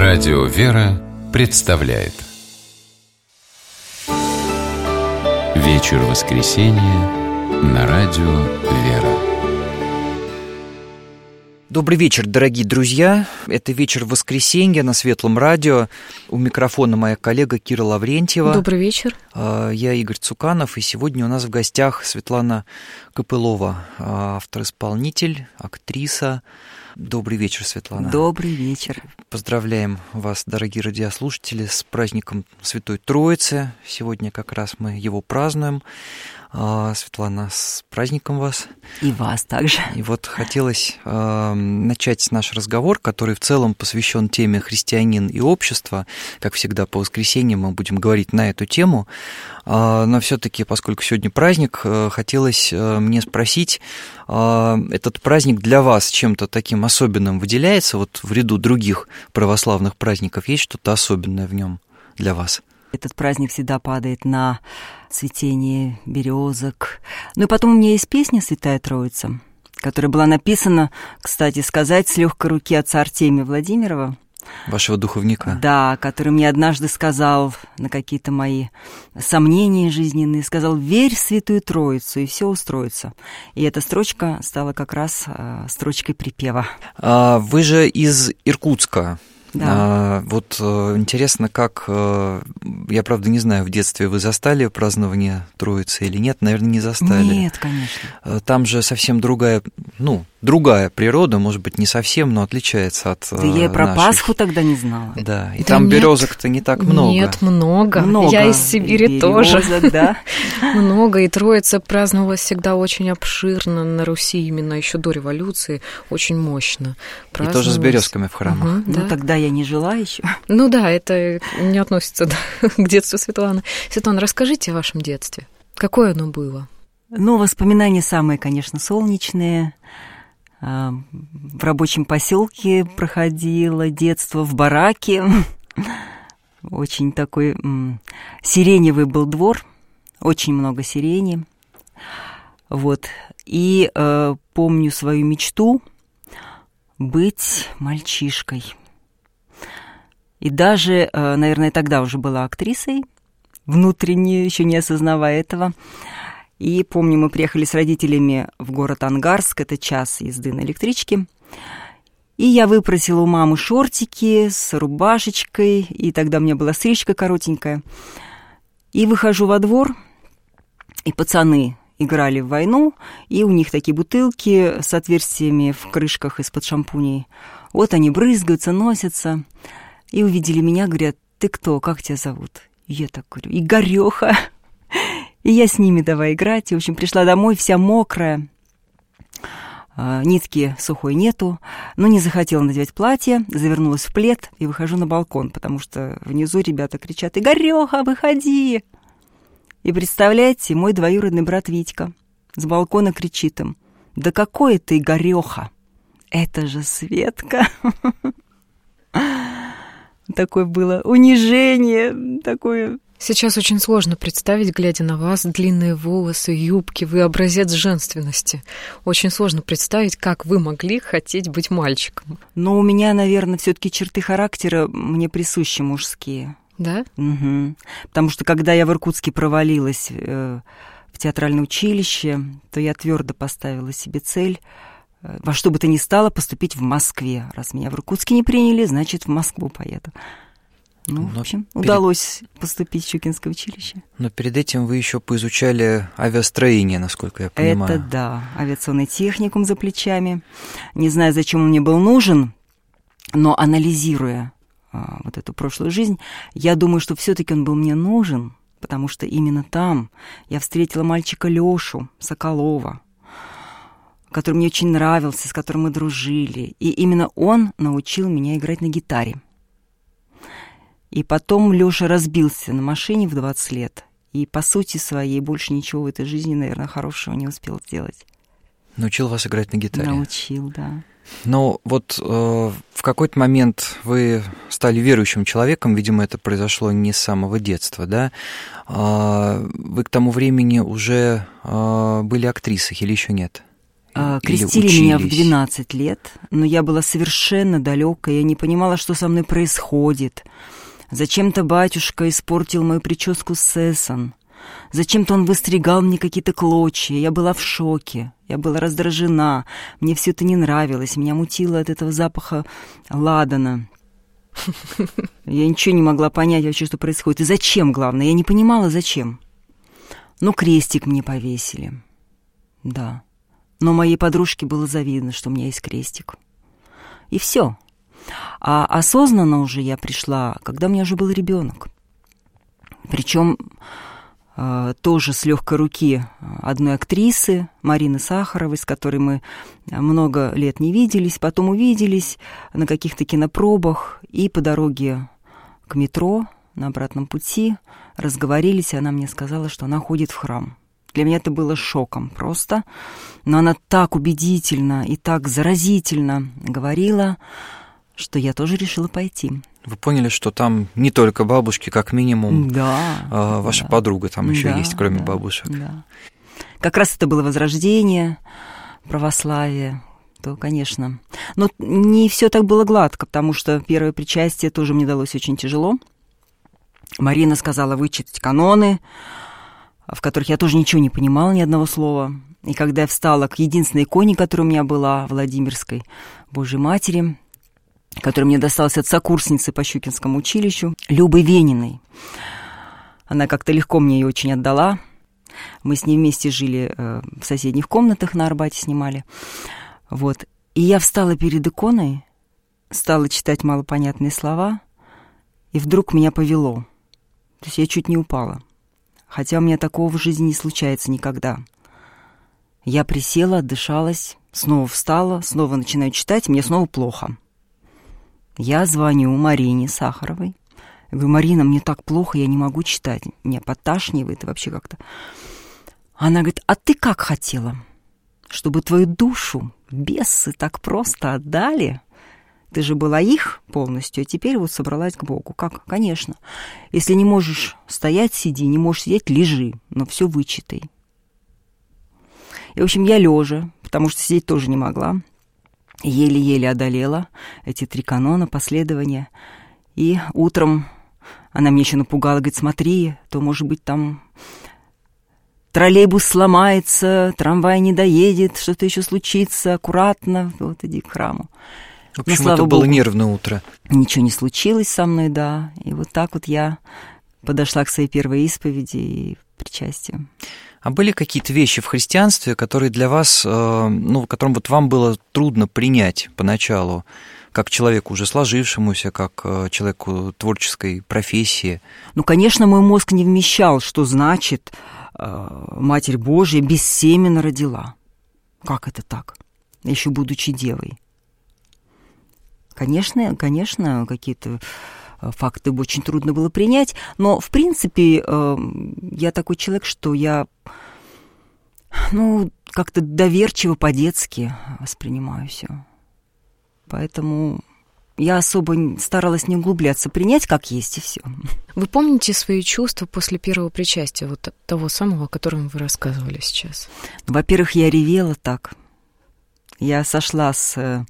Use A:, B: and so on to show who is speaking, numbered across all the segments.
A: Радио «Вера» представляет вечер воскресенья на радио «Вера».
B: Добрый вечер, дорогие друзья. Это вечер воскресенья на Светлом радио. У микрофона моя коллега Кира Лаврентьева.
C: Добрый вечер.
B: Я Игорь Цуканов, и сегодня у нас в гостях Светлана Копылова, автор-исполнитель, актриса. Добрый вечер, Светлана.
D: Добрый вечер.
B: Поздравляем вас, дорогие радиослушатели, с праздником Святой Троицы. Сегодня как раз мы его празднуем. Светлана, с праздником вас.
D: И вас также.
B: И вот хотелось начать наш разговор, который в целом посвящен теме «Христианин и общество». Как всегда, по воскресеньям мы будем говорить на эту тему. Но все-таки, поскольку сегодня праздник, хотелось мне спросить, этот праздник для вас чем-то таким особенным выделяется? Вот в ряду других православных праздников есть что-то особенное в нем для вас?
D: Этот праздник всегда падает на цветение березок. Ну и потом у меня есть песня «Святая Троица», которая была написана, кстати сказать, с легкой руки отца Артемия Владимирова.
B: Вашего духовника.
D: Да, который мне однажды сказал на какие-то мои сомнения жизненные, сказал: «Верь в Святую Троицу, и все устроится». И эта строчка стала как раз строчкой припева.
B: Вы же из Иркутска.
D: Да.
B: Вот интересно, как, я, правда, не знаю, в детстве вы застали празднование Троицы или нет? Наверное, не застали.
D: Нет, конечно.
B: Там же совсем другая природа, может быть, не совсем, но отличается от
D: Да я и про
B: нашей.
D: Пасху тогда не знала.
B: Да, и там березок-то не так много.
C: Нет, много. Я из Сибири тоже.
D: Да.
C: Много, и Троица праздновалась всегда очень обширно на Руси, именно еще до революции, очень мощно.
B: И тоже с березками в храмах.
C: Да.
D: Ну, тогда я не жила еще.
C: Ну да, это не относится к детству Светланы. Светлана, расскажите о вашем детстве. Какое оно было?
D: Ну, воспоминания самые, конечно, солнечные. В рабочем поселке проходило детство, в бараке. Очень такой сиреневый был двор, очень много сирени. Вот. И помню свою мечту быть мальчишкой. И даже, наверное, тогда уже была актрисой, внутренне, еще не осознавая этого. И помню, мы приехали с родителями в город Ангарск, это час езды на электричке. И я выпросила у мамы шортики с рубашечкой, и тогда у меня была стрижка коротенькая. И выхожу во двор, и пацаны играли в войну, и у них такие бутылки с отверстиями в крышках из-под шампуней. Вот они брызгаются, носятся, и увидели меня, говорят: «Ты кто? Как тебя зовут?» И я так говорю: «Игорёха». И я с ними давай играть. И, в общем, пришла домой вся мокрая. Нитки сухой нету. Но не захотела надевать платье. Завернулась в плед и выхожу на балкон, потому что внизу ребята кричат: «Игорёха, выходи!» И представляете, мой двоюродный брат Витька с балкона кричит им: «Да какой ты Игорёха? Это же Светка!» Такое было унижение, такое...
C: Сейчас очень сложно представить, глядя на вас, длинные волосы, юбки, вы образец женственности. Очень сложно представить, как вы могли хотеть быть мальчиком.
D: Но у меня, наверное, все-таки черты характера мне присущи мужские.
C: Да?
D: Угу. Потому что когда я в Иркутске провалилась в театральное училище, то я твердо поставила себе цель во что бы то ни стало поступить в Москве. Раз меня в Иркутске не приняли, значит, в Москву поеду. Ну, в общем, удалось поступить в Щукинское училище.
B: Но перед этим вы еще поизучали авиастроение, насколько я понимаю.
D: Это да, авиационный техникум за плечами. Не знаю, зачем он мне был нужен, но анализируя вот эту прошлую жизнь, я думаю, что все-таки он был мне нужен, потому что именно там я встретила мальчика Лёшу Соколова, который мне очень нравился, с которым мы дружили. И именно он научил меня играть на гитаре. И потом Лёша разбился на машине в 20 лет. И по сути своей больше ничего в этой жизни, наверное, хорошего не успел сделать.
B: Научил вас играть на гитаре?
D: Научил, да.
B: Но вот в какой-то момент вы стали верующим человеком, видимо, это произошло не с самого детства, да? Вы к тому времени уже были актрисой или еще нет?
D: Крестили меня в 12 лет, но я была совершенно далекая, я не понимала, что со мной происходит. Зачем-то батюшка испортил мою прическу с сесон. Зачем-то он выстригал мне какие-то клочья. Я была в шоке, я была раздражена. Мне все это не нравилось, меня мутило от этого запаха ладана. Я ничего не могла понять вообще, что происходит. И зачем, главное, я не понимала, зачем. Ну, крестик мне повесили, да. Но моей подружке было завидно, что у меня есть крестик. И все. А осознанно уже я пришла, когда у меня уже был ребенок. Причем тоже с легкой руки одной актрисы, Марины Сахаровой, с которой мы много лет не виделись, потом увиделись на каких-то кинопробах, и по дороге к метро на обратном пути разговорились, и она мне сказала, что она ходит в храм. Для меня это было шоком просто, но она так убедительно и так заразительно говорила, что я тоже решила пойти.
B: Вы поняли, что там не только бабушки, как минимум,
D: да,
B: ваша подруга там еще есть, кроме бабушек.
D: Да. Как раз это было возрождение, православие, то, конечно. Но не все так было гладко, потому что первое причастие тоже мне далось очень тяжело. Марина сказала вычитать каноны, в которых я тоже ничего не понимала, ни одного слова. И когда я встала к единственной иконе, которая у меня была, Владимирской Божьей Матери, которая мне досталась от сокурсницы по Щукинскому училищу, Любы Вениной. Она как-то легко мне ее очень отдала. Мы с ней вместе жили в соседних комнатах на Арбате, снимали. Вот. И я встала перед иконой, стала читать малопонятные слова, и вдруг меня повело. То есть я чуть не упала. Хотя у меня такого в жизни не случается никогда. Я присела, отдышалась, снова встала, снова начинаю читать, мне снова плохо. Я звоню Марине Сахаровой. Я говорю: Марина, мне так плохо, я не могу читать. Меня подташнивает и вообще как-то. Она говорит: а ты как хотела? Чтобы твою душу бесы так просто отдали? Ты же была их полностью, а теперь вот собралась к Богу. Как? Конечно. Если не можешь стоять, сиди, не можешь сидеть, лежи, но все вычитай. И, в общем, я лежа, потому что сидеть тоже не могла, еле-еле одолела эти 3 канона, последования. И утром она мне еще напугала, говорит: смотри, то, может быть, там троллейбус сломается, трамвай не доедет, что-то еще случится, аккуратно, вот иди к храму.
B: В общем, это было нервное утро.
D: Ничего не случилось со мной, да. И вот так вот я подошла к своей первой исповеди и причастию.
B: А были какие-то вещи в христианстве, которые для вас, которым вот вам было трудно принять поначалу, как человеку уже сложившемуся, как человеку творческой профессии?
D: Ну, конечно, мой мозг не вмещал, что значит Матерь Божия бессеменно родила. Как это так? Еще будучи девой. Конечно, какие-то факты очень трудно было принять, но, в принципе, я такой человек, что я, как-то доверчиво, по-детски воспринимаю все. Поэтому я особо старалась не углубляться, принять как есть и все.
C: Вы помните свои чувства после первого причастия, вот того самого, о котором вы рассказывали сейчас?
D: Во-первых, я ревела так. Я сошла со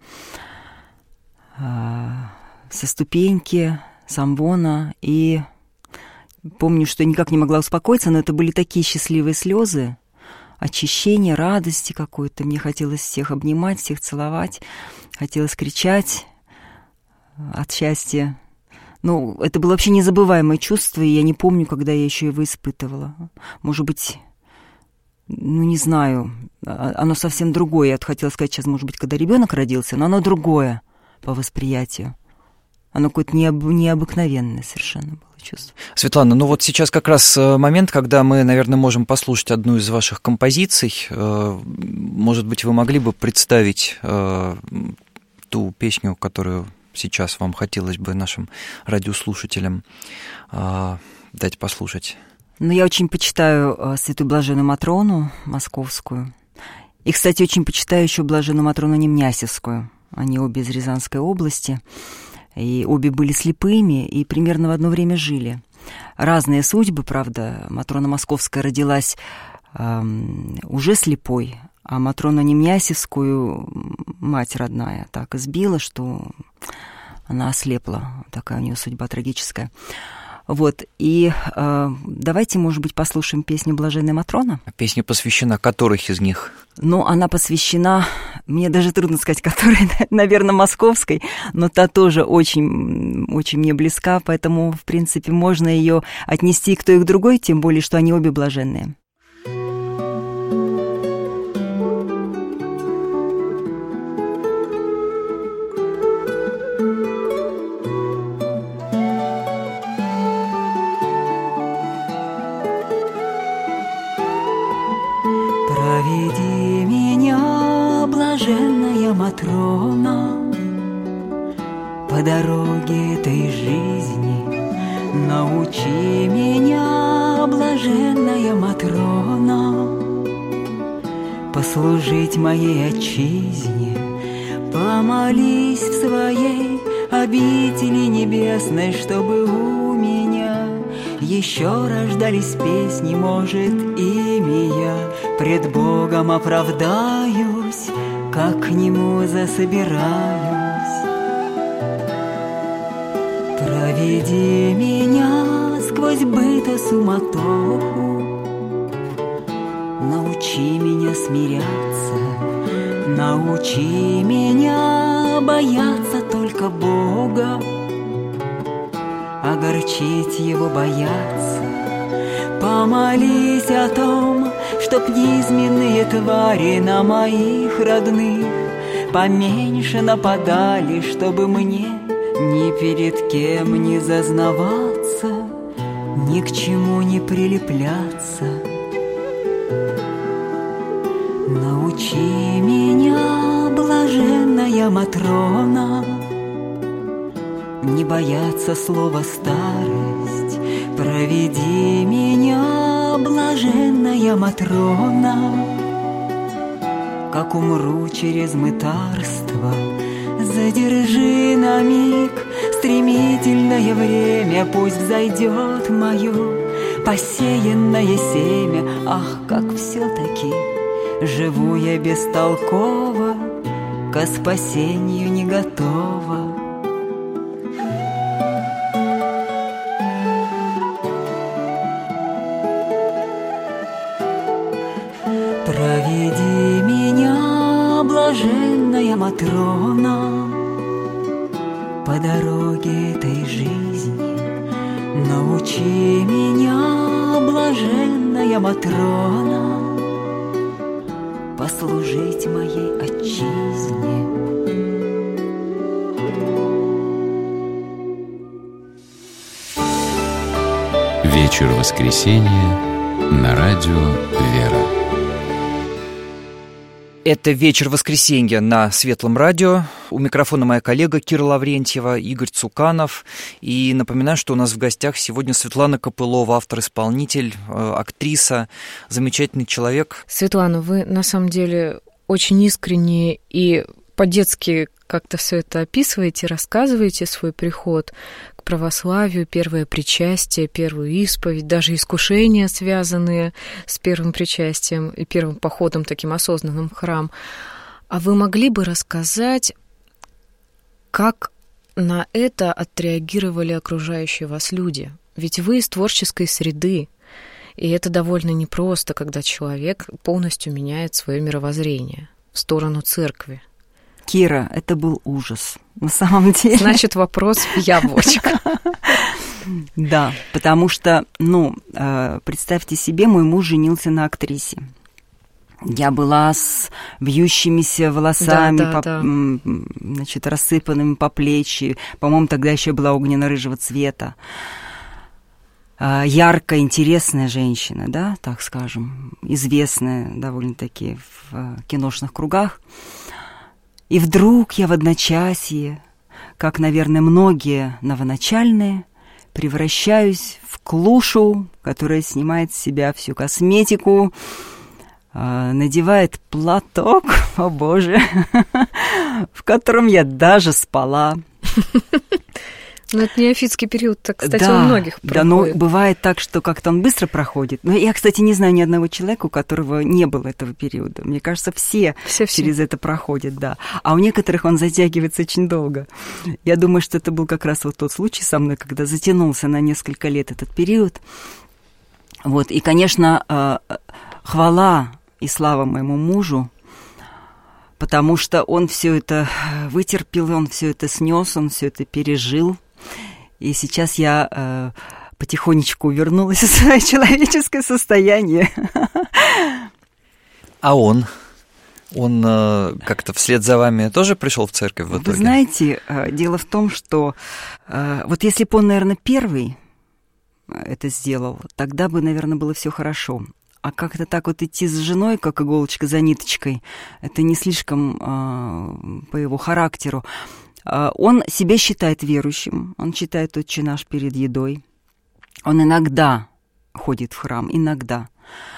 D: ступеньки, с амвона, и помню, что никак не могла успокоиться, но это были такие счастливые слезы, очищение, радости какой-то. Мне хотелось всех обнимать, всех целовать, хотелось кричать от счастья. Это было вообще незабываемое чувство, и я не помню, когда я еще его испытывала. Может быть, не знаю, оно совсем другое. Я хотела сказать сейчас, может быть, когда ребенок родился, но оно другое по восприятию. Оно какое-то необыкновенное совершенно было чувство.
B: Светлана, вот сейчас как раз момент, когда мы, наверное, можем послушать одну из ваших композиций. Может быть, вы могли бы представить ту песню, которую сейчас вам хотелось бы нашим радиослушателям дать послушать?
D: Я очень почитаю святую блаженную Матрону московскую. И, кстати, очень почитаю еще блаженную Матрону Немнясевскую. Они обе из Рязанской области. И обе были слепыми и примерно в одно время жили. Разные судьбы, правда. Матрона Московская родилась уже слепой, А Матрону Немнясевскую мать родная так избила, что она ослепла. Такая у нее судьба трагическая. Вот, и давайте, может быть, послушаем песню «Блаженная Матрона».
B: Песня посвящена которых из них?
D: Ну, она посвящена, мне даже трудно сказать, которой, наверное, московской, но та тоже очень, очень мне близка, поэтому, в принципе, можно ее отнести к той и к другой, тем более, что они обе блаженные.
E: Проведи меня, блаженная Матрона, по дороге этой жизни. Научи меня, блаженная Матрона, послужить моей отчизне. Помолись в своей обители небесной, чтобы у меня еще рождались песни, может, ими я пред Богом оправдаюсь, как к Нему засобираюсь. Проведи меня сквозь быта суматоху, научи меня смиряться, научи меня бояться только Бога, огорчить Его бояться. Помолись о том, чтоб низменные твари на моих родных поменьше нападали, чтобы мне ни перед кем не зазнаваться, ни к чему не прилепляться. Научи меня, блаженная Матрона, не бояться слова старость. Проведи меня, блаженная Матрона, как умру через мытарство. Задержи на миг стремительное время, пусть взойдет мое посеянное семя. Ах, как все-таки живу я бестолково, ко спасению не готова. Проведи меня, блаженная Матрона, по дороге этой жизни. Научи меня, блаженная Матрона, послужить моей отчизне.
A: Вечер воскресенья на радио «Вера».
B: Это «Вечер воскресенья» на Светлом радио. У микрофона моя коллега Кира Лаврентьева, Игорь Цуканов. И напоминаю, что у нас в гостях сегодня Светлана Копылова, автор-исполнитель, актриса, замечательный человек.
C: Светлана, вы на самом деле очень искренне и по-детски как-то все это описываете, рассказываете свой приход к православию, первое причастие, первую исповедь, даже искушения, связанные с первым причастием и первым походом таким осознанным в храм. А вы могли бы рассказать, как на это отреагировали окружающие вас люди? Ведь вы из творческой среды, и это довольно непросто, когда человек полностью меняет свое мировоззрение в сторону церкви.
D: Кира, это был ужас, на самом деле.
C: Значит, вопрос в яблочко.
D: Да, потому что, представьте себе, мой муж женился на актрисе. Я была с вьющимися волосами, значит, рассыпанными по плечи. По-моему, тогда еще была огненно-рыжего цвета. Яркая, интересная женщина, да, так скажем, известная довольно-таки в киношных кругах. И вдруг я в одночасье, как, наверное, многие новоначальные, превращаюсь в клушу, которая снимает с себя всю косметику, надевает платок, о боже, в котором я даже спала.
C: Но это неофитский период, кстати,
D: да,
C: у многих проходит.
D: Да, но бывает так, что как-то он быстро проходит. Но я, кстати, не знаю ни одного человека, у которого не было этого периода. Мне кажется, все через это проходят, да. А у некоторых он затягивается очень долго. Я думаю, что это был как раз вот тот случай со мной, когда затянулся на несколько лет этот период. Вот. И, конечно, хвала и слава моему мужу, потому что он все это вытерпел, он все это снес, он все это пережил. И сейчас я потихонечку вернулась в свое человеческое состояние.
B: А он как-то вслед за вами тоже пришел в церковь в итоге?
D: Вы знаете, дело в том, что вот если бы он, наверное, первый это сделал, тогда бы, наверное, было все хорошо. А как-то так вот идти с женой, как иголочка за ниточкой, это не слишком по его характеру. Он себя считает верующим, он читает «Отче наш» перед едой. Он иногда ходит в храм, иногда.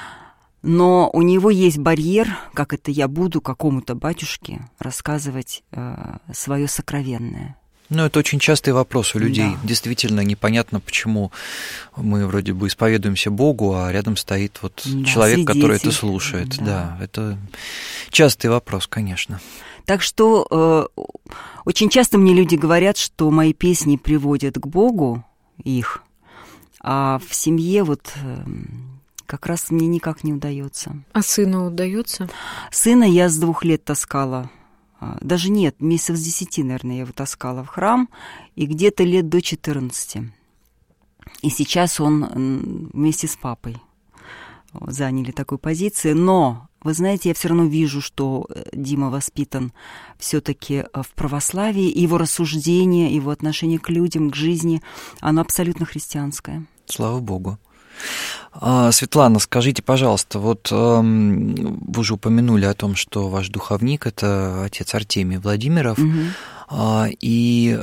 D: Но у него есть барьер, как это я буду какому-то батюшке рассказывать свое сокровенное.
B: Ну, это очень частый вопрос у людей.
D: Да.
B: Действительно непонятно, почему мы вроде бы исповедуемся Богу, а рядом стоит вот человек, который это слушает. Да, это частый вопрос, конечно.
D: Так что очень часто мне люди говорят, что мои песни приводят к Богу, их, а в семье вот как раз мне никак не удается.
C: А сыну удается?
D: Сына я с 2 лет таскала. Даже нет, месяцев с 10, наверное, я его таскала в храм, и где-то лет до 14. И сейчас он вместе с папой заняли такую позицию. Но, вы знаете, я все равно вижу, что Дима воспитан все-таки в православии, и его рассуждение, его отношение к людям, к жизни, оно абсолютно христианское.
B: Слава Богу. Светлана, скажите, пожалуйста, вот вы уже упомянули о том, что ваш духовник – это отец Артемий Владимиров, и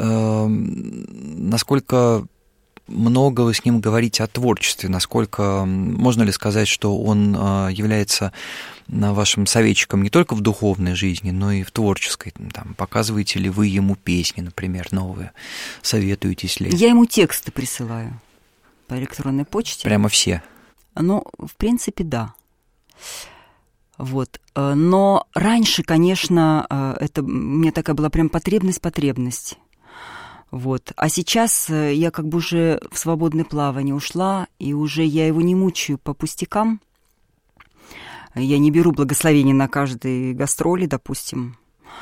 B: насколько много вы с ним говорите о творчестве, насколько можно ли сказать, что он является вашим советчиком не только в духовной жизни, но и в творческой? Там, показываете ли вы ему песни, например, новые, советуетесь ли?
D: Я ему тексты присылаю по электронной почте.
B: Прямо все?
D: Ну, в принципе, да. Вот. Но раньше, конечно, это у меня такая была прям потребность. Вот. А сейчас я как бы уже в свободное плавание ушла, и уже я его не мучаю по пустякам. Я не беру благословения на каждой гастроли, допустим.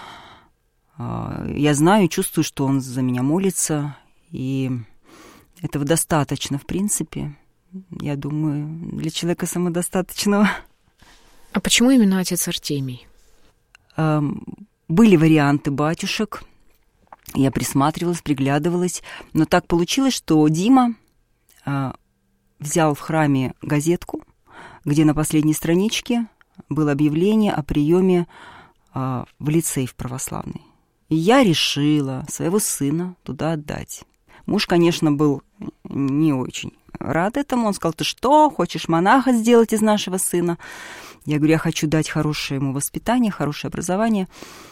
D: Я знаю, чувствую, что он за меня молится, и этого достаточно, в принципе. Я думаю, для человека самодостаточного.
C: А почему именно отец Артемий?
D: Были варианты батюшек. Я присматривалась, приглядывалась. Но так получилось, что Дима взял в храме газетку, где на последней страничке было объявление о приеме в лицей в православный. И я решила своего сына туда отдать. Муж, конечно, был не очень рад этому. Он сказал: ты что, хочешь монаха сделать из нашего сына? Я говорю: я хочу дать хорошее ему воспитание, хорошее образование.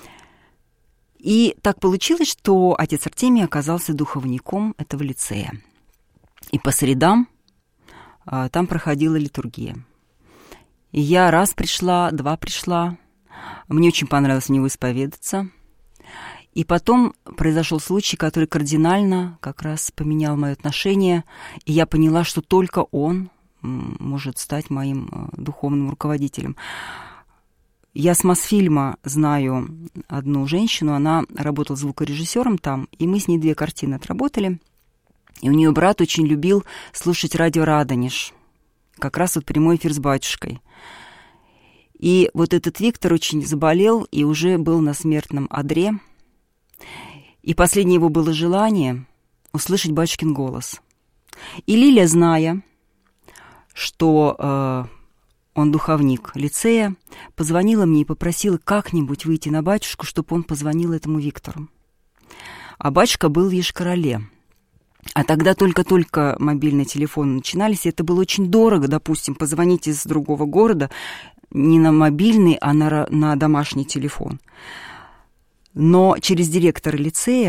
D: И так получилось, что отец Артемий оказался духовником этого лицея. И по средам там проходила литургия. И я раз пришла, 2 пришла. Мне очень понравилось у него исповедаться. И потом произошел случай, который кардинально как раз поменял мое отношение. И я поняла, что только он может стать моим духовным руководителем. Я с Мосфильма знаю одну женщину, она работала звукорежиссером там, и мы с ней 2 картины отработали. И у нее брат очень любил слушать радио «Радонеж», как раз вот прямой эфир с батюшкой. И вот этот Виктор очень заболел и уже был на смертном одре. И последнее его было желание услышать батюшкин голос. И Лиля, зная, что он духовник лицея, позвонила мне и попросила как-нибудь выйти на батюшку, чтобы он позвонил этому Виктору. А батюшка был в Йошкар-Оле. А тогда только-только мобильные телефоны начинались, и это было очень дорого, допустим, позвонить из другого города не на мобильный, а на домашний телефон. Но через директора лицея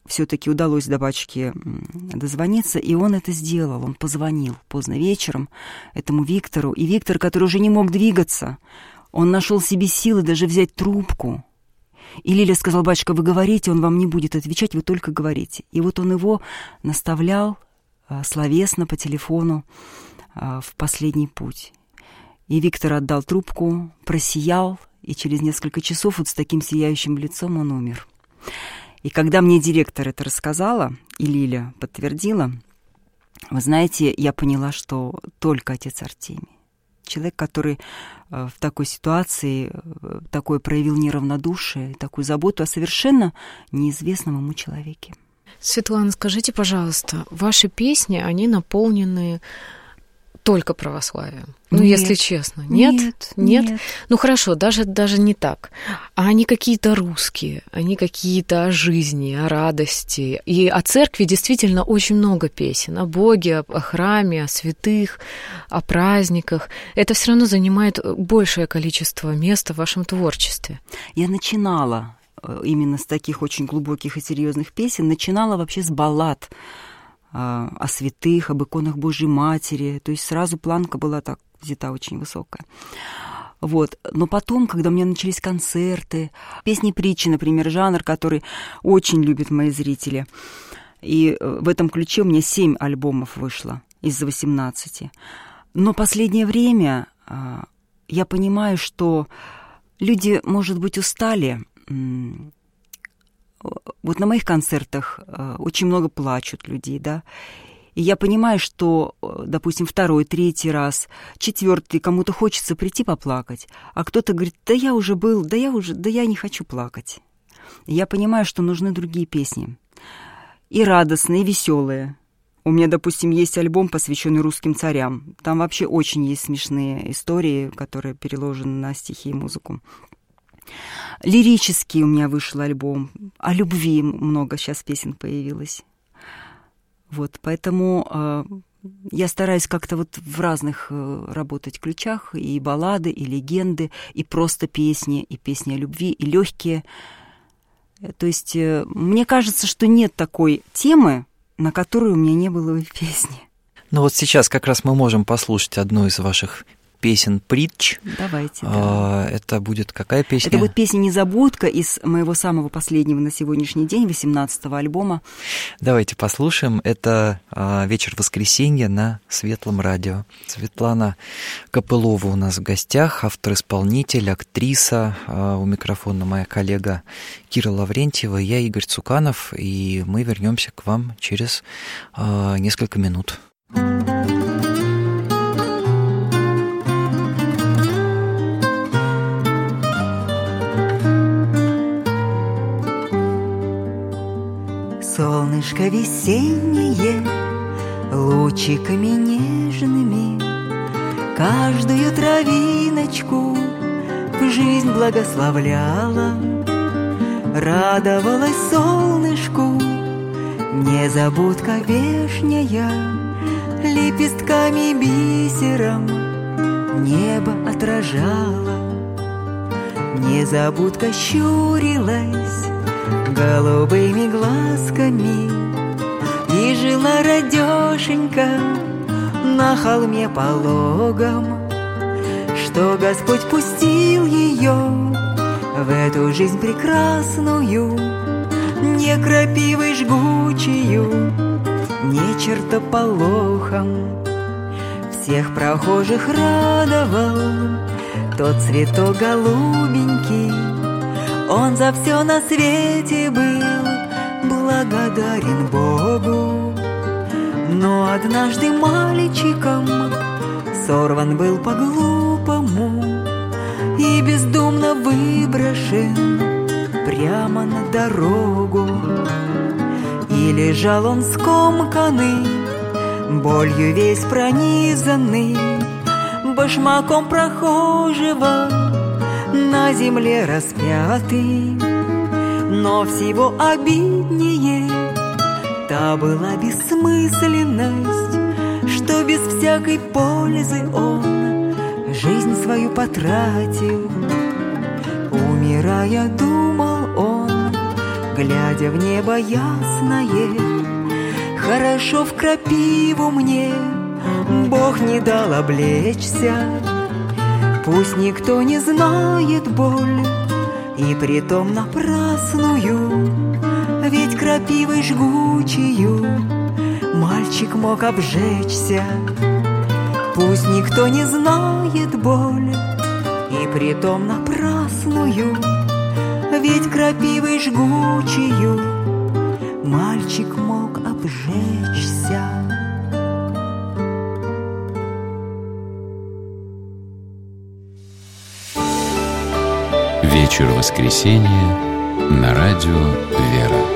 D: все-таки удалось до батюшки дозвониться, и он это сделал. Он позвонил поздно вечером этому Виктору. И Виктор, который уже не мог двигаться, он нашел себе силы даже взять трубку. И Лиля сказала: батюшка, вы говорите, он вам не будет отвечать, вы только говорите. И вот он его наставлял словесно по телефону в последний путь. И Виктор отдал трубку, просиял, и через несколько часов вот с таким сияющим лицом он умер. И когда мне директор это рассказала, и Лиля подтвердила, вы знаете, я поняла, что только отец Артемий. Человек, который в такой ситуации такое проявил неравнодушие, такую заботу о совершенно неизвестном ему человеке.
C: Светлана, скажите, пожалуйста, ваши песни, они наполнены только православием? Ну,
D: нет,
C: если честно. Нет? Ну, хорошо, даже не так. А они какие-то русские, они какие-то о жизни, о радости. И о церкви действительно очень много песен. О Боге, о храме, о святых, о праздниках. Это все равно занимает большее количество места в вашем творчестве.
D: Я начинала именно с таких очень глубоких и серьезных песен, начинала вообще с баллад о святых, об иконах Божьей Матери. То есть сразу планка была так взята очень высокая. Вот. Но потом, когда у меня начались концерты, песни-притчи, например, жанр, который очень любят мои зрители. И в этом ключе у меня 7 альбомов вышло из 18. Но последнее время я понимаю, что люди, может быть, устали. Вот на моих концертах очень много плачут людей, да. И я понимаю, что, допустим, 2-й, 3-й раз, 4-й, кому-то хочется прийти поплакать, а кто-то говорит: да я уже был, да я не хочу плакать. И я понимаю, что нужны другие песни. И радостные, и веселые. У меня, допустим, есть альбом, посвященный русским царям. Там вообще очень есть смешные истории, которые переложены на стихи и музыку. Лирический у меня вышел альбом. О любви много сейчас песен появилось. Вот, поэтому я стараюсь как-то вот в разных работать ключах. И баллады, и легенды, и просто песни, и песни о любви, и легкие. То есть мне кажется, что нет такой темы, на которую у меня не было песни.
B: Ну вот сейчас как раз мы можем послушать одну из ваших песен-притч.
D: Давайте. Да.
B: Это будет какая песня?
D: Это будет песня «Незабудка» из моего самого последнего на сегодняшний день, 18-го альбома.
B: Давайте послушаем. Это «Вечер воскресенья» на Светлом радио. Светлана Копылова у нас в гостях, автор-исполнитель, актриса. У микрофона моя коллега Кира Лаврентьева, я Игорь Цуканов, и мы вернемся к вам через несколько минут.
E: Солнышко весеннее, лучиками нежными каждую травиночку в жизнь благословляла. Радовалась солнышку незабудка вешняя, лепестками бисером небо отражала. Незабудка щурилась голубыми глазками и жила радешенька на холме пологом, что Господь пустил ее в эту жизнь прекрасную, не крапивой жгучую, не чертополохом. Всех прохожих радовал тот цветок голубенький, он за все на свете был благодарен Богу. Но однажды мальчиком сорван был по-глупому и бездумно выброшен прямо на дорогу. И лежал он скомканный, болью весь пронизанный, башмаком прохожего на земле распятый. Но всего обиднее та была бессмысленность, что без всякой пользы он жизнь свою потратил. Умирая, думал он, глядя в небо ясное. Хорошо в крапиву мне Бог не дал облечься. Пусть никто не знает боль, и притом напрасную, ведь крапивой жгучею мальчик мог обжечься. Пусть никто не знает боль, и притом напрасную, ведь крапивой жгучею мальчик мог обжечься.
A: Вечер воскресенья на радио «Вера».